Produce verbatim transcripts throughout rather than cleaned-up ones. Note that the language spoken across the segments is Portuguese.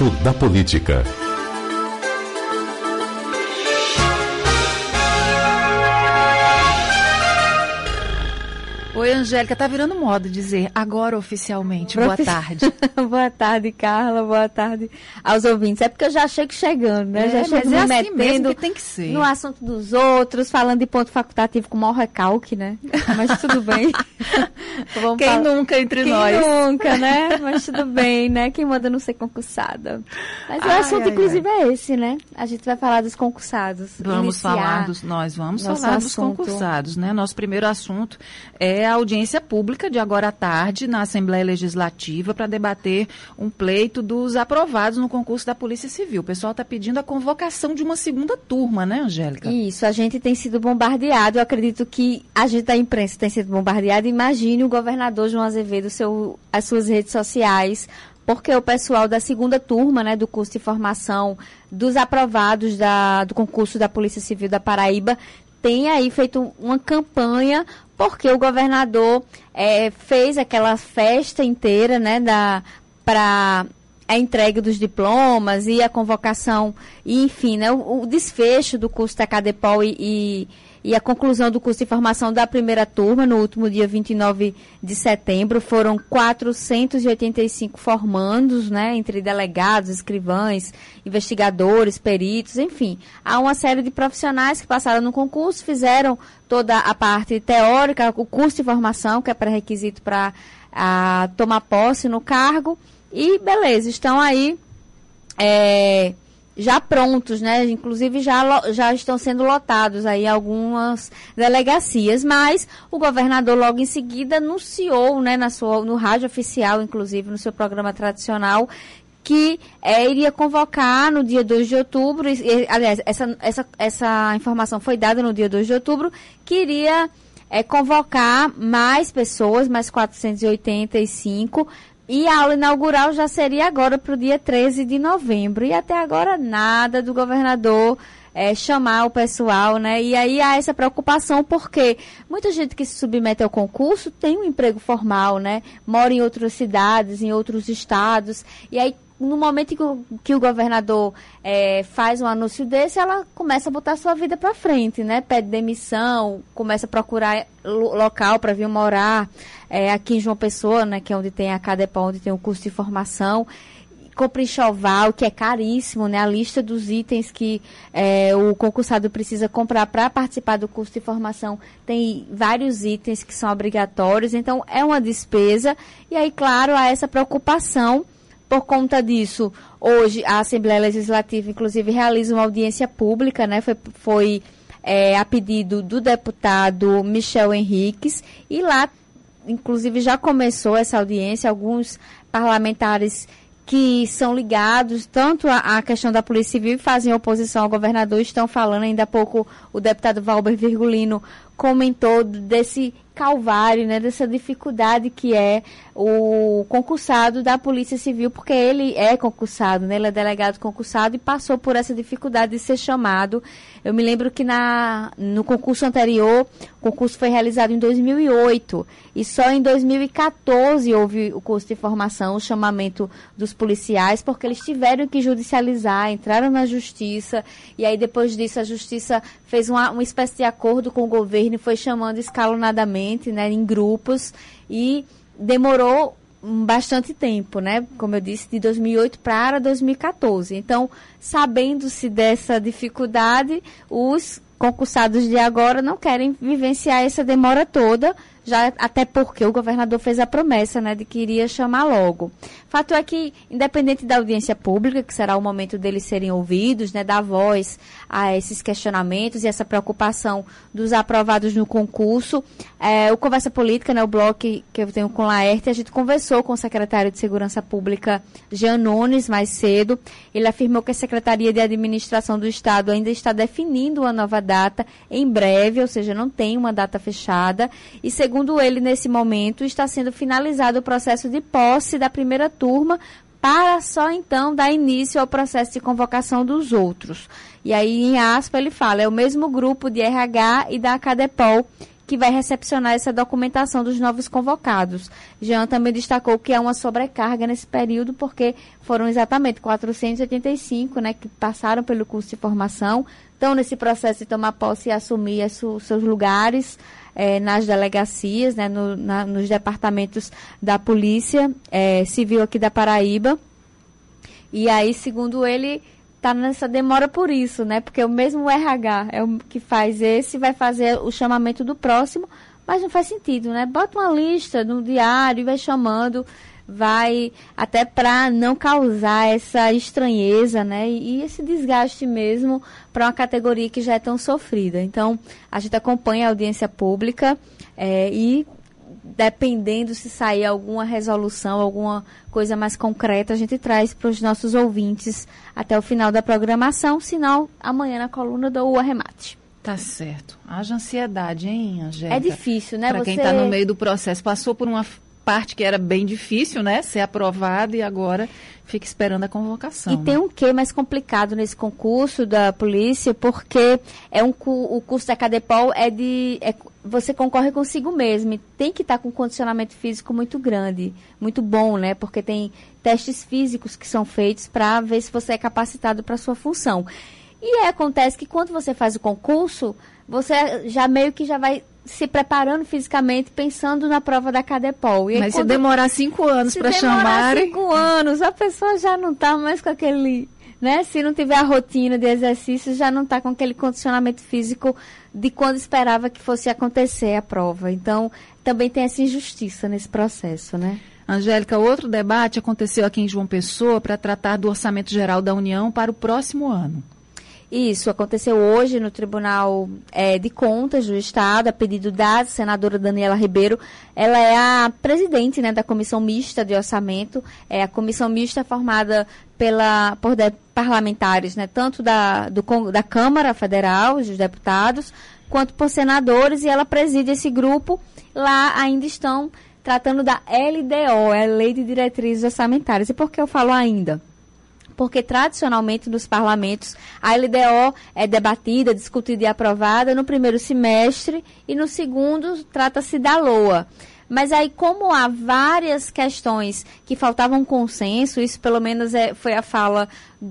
Momento da Política. Oi, Angélica, tá virando moda dizer agora oficialmente, boa tarde. Boa tarde, Carla, boa tarde aos ouvintes. É porque eu já chego chegando, né? É, já chego me é assim metendo mesmo que tem que ser. No assunto dos outros, falando de ponto facultativo com o maior recalque, né? Mas tudo bem. Vamos Quem falar... nunca entre Quem nós? Quem nunca, né? Mas tudo bem, né? Quem manda não ser concursada. Mas ai, o assunto, ai, inclusive, ai. é esse, né? A gente vai falar dos concursados. Vamos falar dos... Nós vamos falar assunto. dos concursados, né? Nosso primeiro assunto é a audiência pública de agora à tarde na Assembleia Legislativa para debater um pleito dos aprovados no concurso da Polícia Civil. O pessoal está pedindo a convocação de uma segunda turma, né, Angélica? Isso, a gente tem sido bombardeado. Eu acredito que a gente da imprensa tem sido bombardeado. Imagine o governador João Azevedo, seu, as suas redes sociais, porque o pessoal da segunda turma, né, do curso de formação dos aprovados da, do concurso da Polícia Civil da Paraíba tem aí feito uma campanha porque o governador é, fez aquela festa inteira, né, da, para a entrega dos diplomas e a convocação, e, enfim, né, o, o desfecho do curso da CADEPOL e, e, e a conclusão do curso de formação da primeira turma no último dia vinte e nove de setembro. Foram quatrocentos e oitenta e cinco formandos, né, entre delegados, escrivães, investigadores, peritos, enfim. Há uma série de profissionais que passaram no concurso, fizeram toda a parte teórica, o curso de formação, que é pré-requisito para tomar posse no cargo, e beleza, estão aí é, já prontos, né? Inclusive já, já estão sendo lotados aí algumas delegacias, mas o governador logo em seguida anunciou, né, na sua, no rádio oficial, inclusive no seu programa tradicional, que é, iria convocar no dia dois de outubro, e, aliás, essa, essa, essa informação foi dada no dia dois de outubro, que iria é, convocar mais pessoas, mais quatrocentos e oitenta e cinco, e a aula inaugural já seria agora para o dia treze de novembro. E até agora nada do governador é, chamar o pessoal, né? E aí há essa preocupação porque muita gente que se submete ao concurso tem um emprego formal, né? Mora em outras cidades, em outros estados. E aí, no momento que o, que o governador é, faz um anúncio desse, ela começa a botar sua vida para frente, né? Pede demissão, começa a procurar local para vir morar. É, aqui em João Pessoa, né, que é onde tem a CADEPOL, onde tem o curso de formação, compra enxoval, que é caríssimo, né, a lista dos itens que é, o concursado precisa comprar para participar do curso de formação tem vários itens que são obrigatórios, então é uma despesa, e aí, claro, há essa preocupação. Por conta disso, hoje a Assembleia Legislativa, inclusive, realiza uma audiência pública, né, foi... foi é, a pedido do deputado Michel Henriques, e lá inclusive já começou essa audiência, alguns parlamentares que são ligados tanto à questão da Polícia Civil e fazem oposição ao governador estão falando. Ainda há pouco o deputado Valber Virgulino comentou desse calvário, né, dessa dificuldade que é o concursado da Polícia Civil, porque ele é concursado, né, ele é delegado concursado e passou por essa dificuldade de ser chamado. Eu me lembro que na, no concurso anterior, o concurso foi realizado em dois mil e oito e só em dois mil e quatorze houve o curso de formação, o chamamento dos policiais, porque eles tiveram que judicializar, entraram na justiça, e aí depois disso a justiça fez uma, uma espécie de acordo com o governo e foi chamando escalonadamente, né, em grupos, e demorou bastante tempo, né? Como eu disse, de dois mil e oito para dois mil e quatorze. Então, sabendo-se dessa dificuldade, os concursados de agora não querem vivenciar essa demora toda, já até porque o governador fez a promessa, né, de que iria chamar logo. Fato é que, independente da audiência pública, que será o momento deles serem ouvidos, né, dar voz a esses questionamentos e essa preocupação dos aprovados no concurso, é, o Conversa Política, né, o bloco que eu tenho com o Laerte, a gente conversou com o secretário de Segurança Pública, Jean Nunes, mais cedo. Ele afirmou que a Secretaria de Administração do Estado ainda está definindo uma nova data em breve, ou seja, não tem uma data fechada, e segundo ele, nesse momento, está sendo finalizado o processo de posse da primeira turma para só então dar início ao processo de convocação dos outros. E aí, em aspa, ele fala, é o mesmo grupo de R H e da CADEPOL que vai recepcionar essa documentação dos novos convocados. Jean também destacou que há uma sobrecarga nesse período, porque foram exatamente quatrocentos e oitenta e cinco, né, que passaram pelo curso de formação, estão nesse processo de tomar posse e assumir os seus lugares eh, nas delegacias, né, no, na, nos departamentos da Polícia eh, Civil aqui da Paraíba. E aí, segundo ele, está nessa demora por isso, né? Porque o mesmo R H é o que faz esse, vai fazer o chamamento do próximo, mas não faz sentido, né? Bota uma lista no diário e vai chamando, vai até para não causar essa estranheza, né? E, e esse desgaste mesmo para uma categoria que já é tão sofrida. Então, a gente acompanha a audiência pública é, e dependendo se sair alguma resolução, alguma coisa mais concreta, a gente traz para os nossos ouvintes até o final da programação, senão amanhã na coluna dou o arremate. Tá certo. Haja ansiedade, hein, Angélica? É difícil, né? Para Você... quem está no meio do processo, passou por uma parte que era bem difícil, né? Ser aprovado e agora fica esperando a convocação. E né? tem um quê mais complicado nesse concurso da polícia, porque é um, o curso da Cadepol é de... É, você concorre consigo mesmo e tem que estar com um condicionamento físico muito grande, muito bom, né? Porque tem testes físicos que são feitos para ver se você é capacitado para a sua função. E aí acontece que quando você faz o concurso, você já meio que já vai se preparando fisicamente, pensando na prova da Cadepol. E aí, mas se demorar cinco anos para chamar... Se demorar cinco anos, a pessoa já não está mais com aquele... Né? Se não tiver a rotina de exercícios, já não está com aquele condicionamento físico de quando esperava que fosse acontecer a prova. Então, também tem essa injustiça nesse processo, né? Angélica, outro debate aconteceu aqui em João Pessoa para tratar do Orçamento Geral da União para o próximo ano. Isso aconteceu hoje no Tribunal é, de Contas do Estado, a pedido da senadora Daniela Ribeiro. Ela é a presidente, né, da Comissão Mista de Orçamento. É, a Comissão Mista é formada pela, por de, parlamentares, né, tanto da, do, da Câmara Federal, dos deputados, quanto por senadores, e ela preside esse grupo. Lá ainda estão tratando da L D O, é a Lei de Diretrizes Orçamentárias. E por que eu falo ainda? Porque tradicionalmente nos parlamentos a L D O é debatida, discutida e aprovada no primeiro semestre e no segundo trata-se da L O A. Mas aí, como há várias questões que faltavam consenso, isso pelo menos é, foi a fala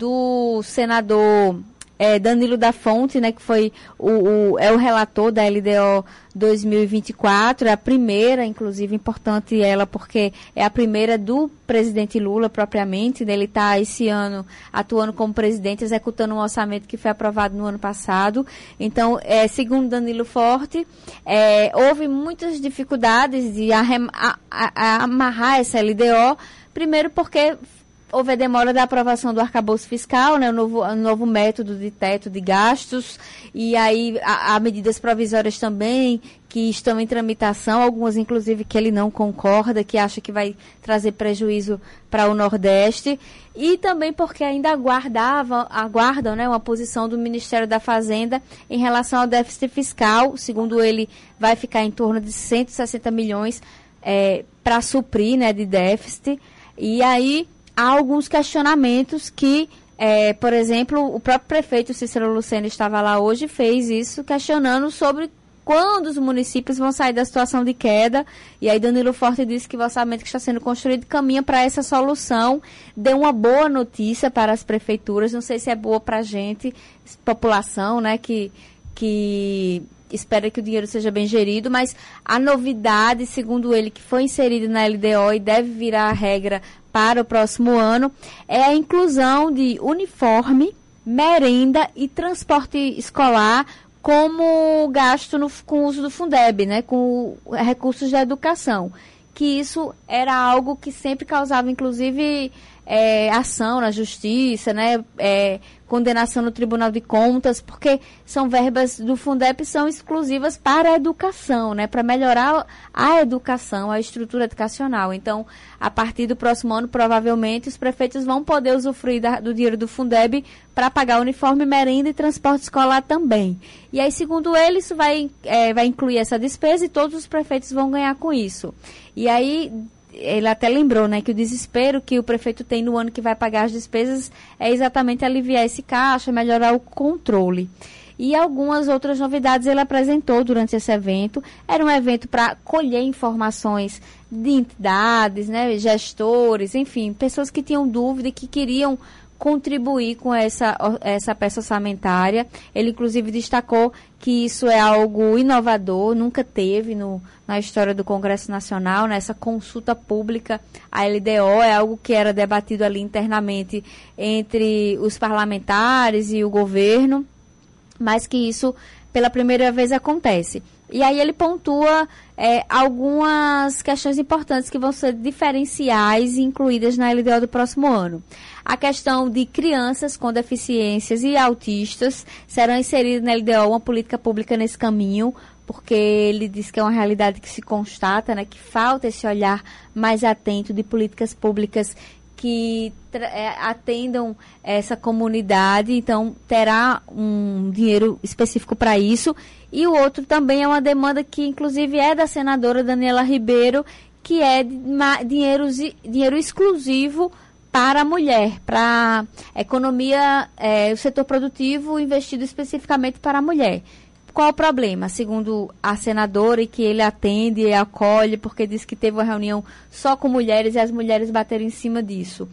do senador é, Danilo da Fonte, né, que foi o, o, é o relator da L D O dois mil e vinte e quatro, é a primeira, inclusive, importante ela, porque é a primeira do presidente Lula, propriamente, né, ele está esse ano atuando como presidente, executando um orçamento que foi aprovado no ano passado. Então, é, segundo Danilo Forte, é, houve muitas dificuldades de arrem- a, a, a amarrar essa L D O, primeiro porque houve a demora da aprovação do arcabouço fiscal, né, o novo, o novo método de teto de gastos, e aí há, há medidas provisórias também que estão em tramitação, algumas inclusive que ele não concorda, que acha que vai trazer prejuízo para o Nordeste, e também porque ainda aguardava, aguardam, né, uma posição do Ministério da Fazenda em relação ao déficit fiscal. Segundo ele, vai ficar em torno de cento e sessenta milhões é, para suprir, né, de déficit, e aí há alguns questionamentos que, é, por exemplo, o próprio prefeito Cícero Lucena estava lá hoje e fez isso, questionando sobre quando os municípios vão sair da situação de queda. E aí Danilo Forte disse que o orçamento que está sendo construído caminha para essa solução. Deu uma boa notícia para as prefeituras, não sei se é boa para a gente, população, né, que... que espera que o dinheiro seja bem gerido, mas a novidade, segundo ele, que foi inserida na L D O e deve virar a regra para o próximo ano, é a inclusão de uniforme, merenda e transporte escolar como gasto no, com o uso do Fundeb, né, com recursos da educação. Que isso era algo que sempre causava, inclusive, é, ação na justiça, né, é, condenação no Tribunal de Contas, porque são verbas do Fundeb, são exclusivas para a educação, né, para melhorar a educação, a estrutura educacional. Então, a partir do próximo ano, provavelmente, os prefeitos vão poder usufruir da, do dinheiro do Fundeb para pagar uniforme, merenda e transporte escolar também. E aí, segundo ele, isso vai, é, vai incluir essa despesa e todos os prefeitos vão ganhar com isso. E aí, ele até lembrou, né, que o desespero que o prefeito tem no ano que vai pagar as despesas é exatamente aliviar esse caixa, melhorar o controle. e algumas outras novidades ele apresentou durante esse evento. Era um evento para colher informações de entidades, né, gestores, enfim, pessoas que tinham dúvida e que queriam contribuir com essa, essa peça orçamentária. Ele, inclusive, destacou que isso é algo inovador, nunca teve no, na história do Congresso Nacional, nessa consulta pública. A L D O é algo que era debatido ali internamente entre os parlamentares e o governo, mas que isso, pela primeira vez, acontece. E aí ele pontua é, algumas questões importantes que vão ser diferenciais e incluídas na L D O do próximo ano. A questão de crianças com deficiências e autistas serão inseridas na L D O uma política pública nesse caminho, porque ele diz que é uma realidade que se constata, né, que falta esse olhar mais atento de políticas públicas que é, atendam essa comunidade, então terá um dinheiro específico para isso. E o outro também é uma demanda que, inclusive, é da senadora Daniela Ribeiro, que é de, ma, dinheiro, dinheiro exclusivo para a mulher, para a economia, é, o setor produtivo investido especificamente para a mulher. Qual o problema? Segundo a senadora, e que ele atende e acolhe, porque diz que teve uma reunião só com mulheres e as mulheres bateram em cima disso.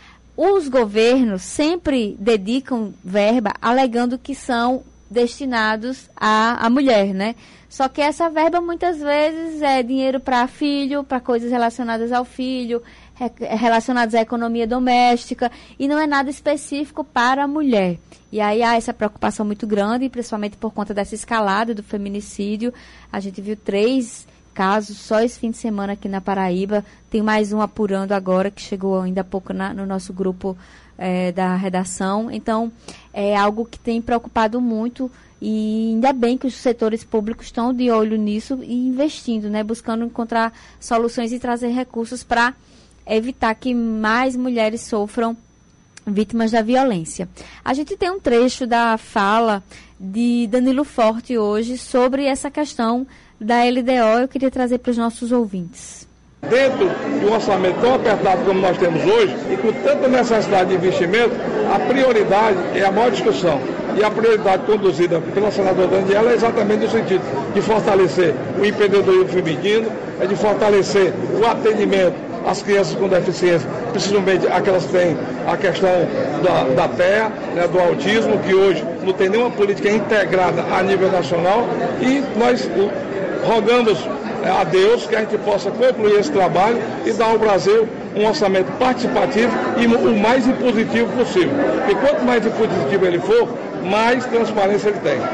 Os governos sempre dedicam verba alegando que são destinados à, à mulher, né? Só que essa verba muitas vezes é dinheiro para filho, para coisas relacionadas ao filho, relacionadas à economia doméstica, e não é nada específico para a mulher. E aí há essa preocupação muito grande, principalmente por conta dessa escalada do feminicídio. A gente viu três casos só esse fim de semana aqui na Paraíba. Tem mais um apurando agora, que chegou ainda há pouco na, no nosso grupo é, da redação. Então, é algo que tem preocupado muito, e ainda bem que os setores públicos estão de olho nisso e investindo, né, buscando encontrar soluções e trazer recursos para evitar que mais mulheres sofram vítimas da violência. A gente tem um trecho da fala de Danilo Forte hoje sobre essa questão da L D O. Eu queria trazer para os nossos ouvintes. Dentro de um orçamento tão apertado como nós temos hoje, e com tanta necessidade de investimento, a prioridade é a maior discussão. E a prioridade conduzida pela senadora Daniela é exatamente no sentido de fortalecer o empreendedorismo feminino, é de fortalecer o atendimento às crianças com deficiência, principalmente aquelas que têm a questão da, da T E A, né, do autismo, que hoje não tem nenhuma política integrada a nível nacional, e nós rogamos a Deus que a gente possa concluir esse trabalho e dar ao Brasil um orçamento participativo e o mais impositivo possível. E quanto mais impositivo ele for, mais transparência ele tem.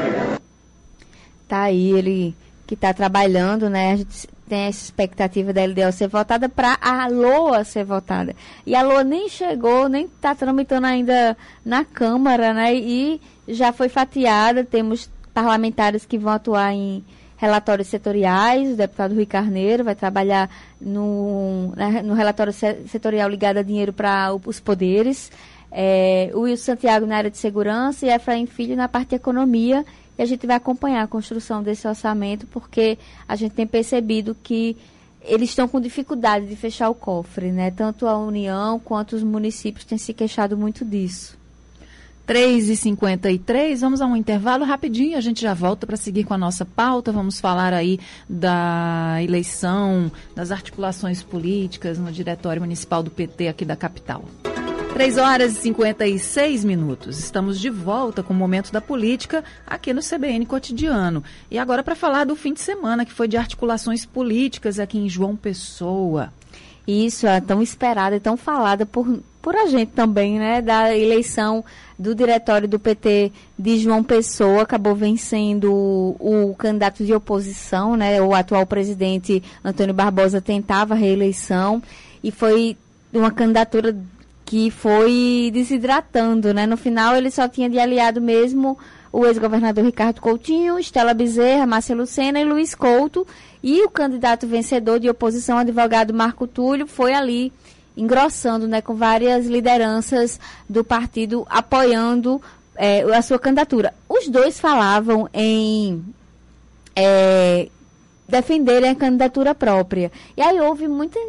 Tá aí ele que está trabalhando, né? A gente tem essa expectativa da L D O ser votada para a LOA ser votada. E a LOA nem chegou, nem está tramitando ainda na Câmara, né? E já foi fatiada. Temos parlamentares que vão atuar em relatórios setoriais. O deputado Rui Carneiro vai trabalhar no, né, no relatório setorial ligado a dinheiro para os poderes. É, o Wilson Santiago na área de segurança e Efraim Filho na parte de economia. E a gente vai acompanhar a construção desse orçamento, porque a gente tem percebido que eles estão com dificuldade de fechar o cofre, né? Tanto a União quanto os municípios têm se queixado muito disso. três e cinquenta e três, vamos a um intervalo rapidinho, a gente já volta para seguir com a nossa pauta. Vamos falar aí da eleição, das articulações políticas no Diretório Municipal do P T aqui da capital. três horas e cinquenta e seis minutos. Estamos de volta com o Momento da Política aqui no C B N Cotidiano. E agora para falar do fim de semana, que foi de articulações políticas aqui em João Pessoa. Isso, é tão esperada e tão falada por, por a gente também, né? Da eleição do Diretório do P T de João Pessoa. Acabou vencendo o, o candidato de oposição, né? O atual presidente Antônio Barbosa tentava a reeleição. E foi uma candidatura que foi desidratando, né? No final, ele só tinha de aliado mesmo o ex-governador Ricardo Coutinho, Estela Bezerra, Márcia Lucena e Luiz Couto. E o candidato vencedor de oposição, o advogado Marco Túlio, foi ali engrossando, né? Com várias lideranças do partido apoiando é, a sua candidatura. Os dois falavam em é, defenderem a candidatura própria. E aí houve muita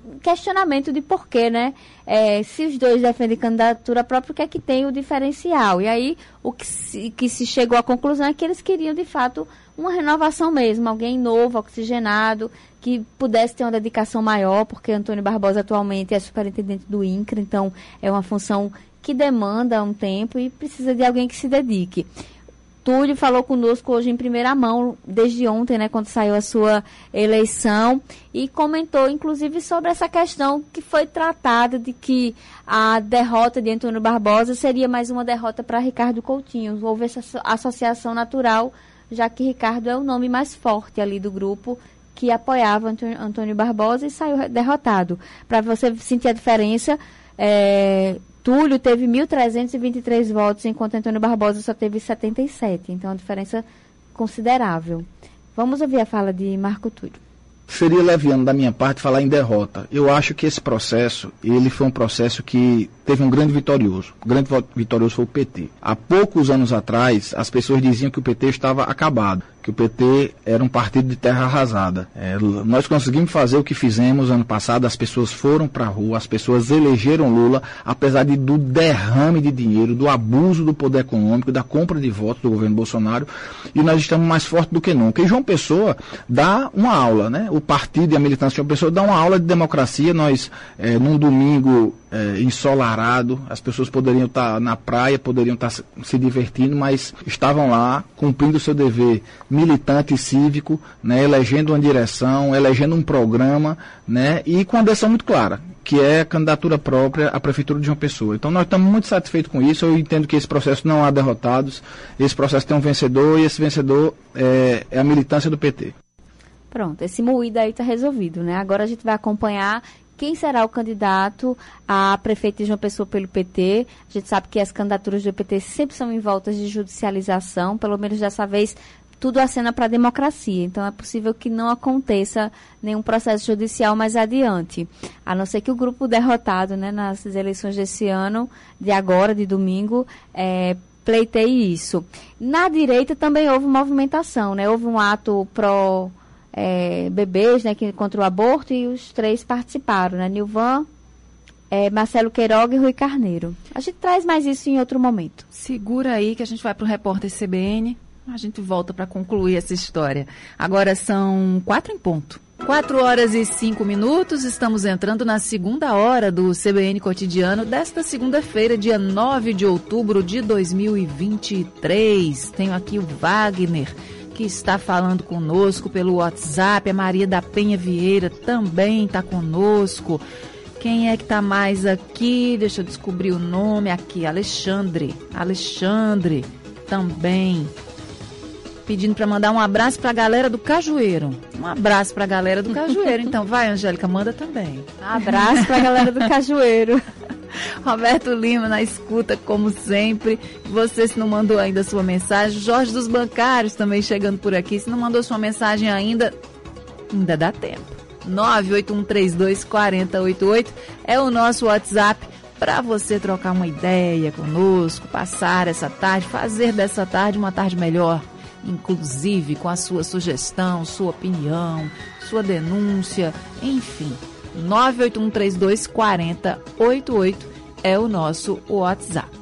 questionamento de porquê, né? É, se os dois defendem candidatura própria, o que é que tem o diferencial? E aí, o que se, que se chegou à conclusão é que eles queriam, de fato, uma renovação mesmo, alguém novo, oxigenado, que pudesse ter uma dedicação maior, porque Antônio Barbosa atualmente é superintendente do INCRA, então é uma função que demanda um tempo e precisa de alguém que se dedique. Túlio falou conosco hoje em primeira mão, desde ontem, né, quando saiu a sua eleição, e comentou, inclusive, sobre essa questão que foi tratada de que a derrota de Antônio Barbosa seria mais uma derrota para Ricardo Coutinho. Houve essa associação natural, já que Ricardo é o nome mais forte ali do grupo que apoiava Antônio, Antônio Barbosa e saiu derrotado. Para você sentir a diferença, é... Túlio teve mil trezentos e vinte e três votos, enquanto Antônio Barbosa só teve setenta e sete. Então, é uma diferença considerável. Vamos ouvir a fala de Marco Túlio. Seria leviano da minha parte falar em derrota. Eu acho que esse processo, ele foi um processo que teve um grande vitorioso. O grande vitorioso foi o P T. Há poucos anos atrás, as pessoas diziam que o P T estava acabado, que o P T era um partido de terra arrasada. É, nós conseguimos fazer o que fizemos ano passado, as pessoas foram para a rua, as pessoas elegeram Lula, apesar de, do derrame de dinheiro, do abuso do poder econômico, da compra de votos do governo Bolsonaro, e nós estamos mais fortes do que nunca. E João Pessoa dá uma aula, né? O partido e a militância de João Pessoa dá uma aula de democracia. Nós, é, num domingo é, ensolarado, as pessoas poderiam estar na praia, poderiam estar se divertindo, mas estavam lá cumprindo o seu dever militante e cívico, né, elegendo uma direção, elegendo um programa, né, e com uma decisão muito clara, que é a candidatura própria à Prefeitura de João Pessoa. Então nós estamos muito satisfeitos com isso. Eu entendo que esse processo não há derrotados, esse processo tem um vencedor, e esse vencedor é, é a militância do P T. Pronto, esse moído aí está resolvido, né? Agora a gente vai acompanhar quem será o candidato a prefeito de João Pessoa pelo P T. A gente sabe que as candidaturas do P T sempre são em voltas de judicialização, pelo menos dessa vez tudo acena para a democracia. Então é possível que não aconteça nenhum processo judicial mais adiante, a não ser que o grupo derrotado, né, nas eleições desse ano, de agora, de domingo, é, pleiteie isso. Na direita também houve movimentação, né? Houve um ato pró É, bebês, né, que, contra o aborto, e os três participaram, né, Nilvan, é, Marcelo Queiroga e Rui Carneiro. A gente traz mais isso em outro momento. Segura aí que a gente vai para o repórter C B N, a gente volta para concluir essa história. Agora são quatro em ponto. Quatro horas e cinco minutos, estamos entrando na segunda hora do C B N Cotidiano desta segunda-feira, dia nove de outubro de dois mil e vinte e três. Tenho aqui o Wagner, que está falando conosco pelo WhatsApp. A Maria da Penha Vieira também está conosco. Quem é que está mais aqui? Deixa eu descobrir o nome aqui. Alexandre. Alexandre também. Pedindo para mandar um abraço para a galera do Cajueiro. Um abraço para a galera do Cajueiro. Então vai, Angélica, manda também. Um abraço para a galera do Cajueiro. Roberto Lima na escuta, como sempre. Você, se não mandou ainda a sua mensagem. Jorge dos Bancários também chegando por aqui. Se não mandou sua mensagem ainda, ainda dá tempo. nove oito um três dois quatro zero oito oito é o nosso WhatsApp para você trocar uma ideia conosco, passar essa tarde, fazer dessa tarde uma tarde melhor, inclusive com a sua sugestão, sua opinião, sua denúncia, enfim. nove oito um três dois quatro zero oito oito é o nosso WhatsApp.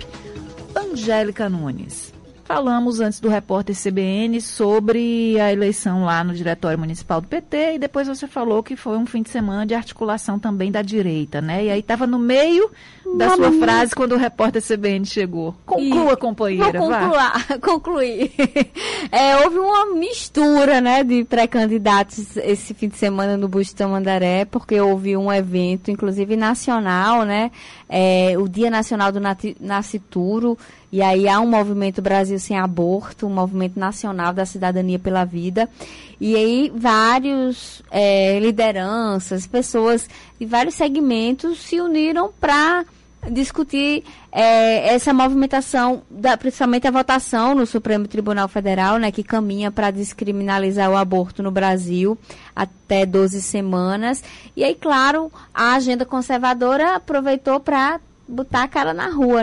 Angélica Nunes, falamos antes do repórter C B N sobre a eleição lá no Diretório Municipal do P T, e depois você falou que foi um fim de semana de articulação também da direita, né? E aí estava no meio da Não, sua não. frase quando o repórter C B N chegou. Conclua, e... companheira, Vou concluar, concluir. É, houve uma mistura, né, de pré-candidatos esse fim de semana no Busto Tamandaré, porque houve um evento, inclusive nacional, né? É, o Dia Nacional do Nascituro, e aí há um movimento Brasil Sem Aborto, um movimento nacional da cidadania pela vida, e aí vários é, lideranças, pessoas de vários segmentos se uniram para discutir é, essa movimentação, da, principalmente a votação no Supremo Tribunal Federal, né, que caminha para descriminalizar o aborto no Brasil até doze semanas. E aí, claro, a agenda conservadora aproveitou para botar a cara na rua, né?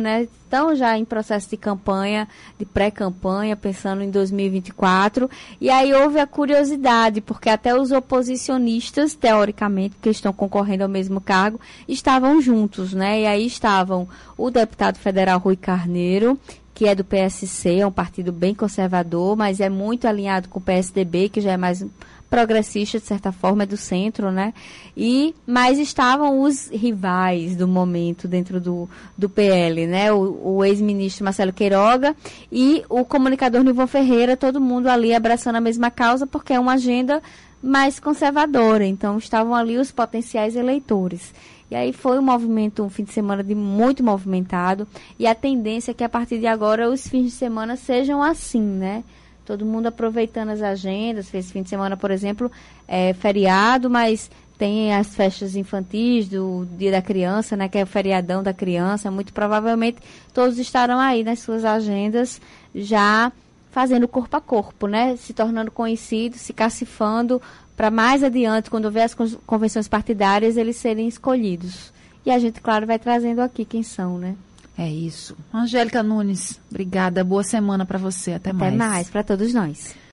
estão já em processo de campanha, de pré-campanha, pensando em dois mil e vinte e quatro. E aí houve a curiosidade, porque até os oposicionistas, teoricamente, que estão concorrendo ao mesmo cargo, estavam juntos, né? E aí estavam o deputado federal Rui Carneiro, que é do P S C, é um partido bem conservador, mas é muito alinhado com o P S D B, que já é mais progressista, de certa forma, é do centro, né? E, mas estavam os rivais do momento dentro do, do P L, né? O, o ex-ministro Marcelo Queiroga e o comunicador Nilvan Ferreira, todo mundo ali abraçando a mesma causa, porque é uma agenda mais conservadora. Então, estavam ali os potenciais eleitores. E aí foi um movimento, um fim de semana de muito movimentado. E a tendência é que, a partir de agora, os fins de semana sejam assim, né? Todo mundo aproveitando as agendas. Esse fim de semana, por exemplo, é feriado, mas tem as festas infantis do Dia da Criança, né, que é o feriadão da criança. Muito provavelmente todos estarão aí nas suas agendas já fazendo corpo a corpo, né, se tornando conhecidos, se cacifando para mais adiante, quando houver as convenções partidárias, eles serem escolhidos. E a gente, claro, vai trazendo aqui quem são, né? É isso. Angélica Nunes, obrigada. Boa semana para você. Até mais. Até mais para todos nós.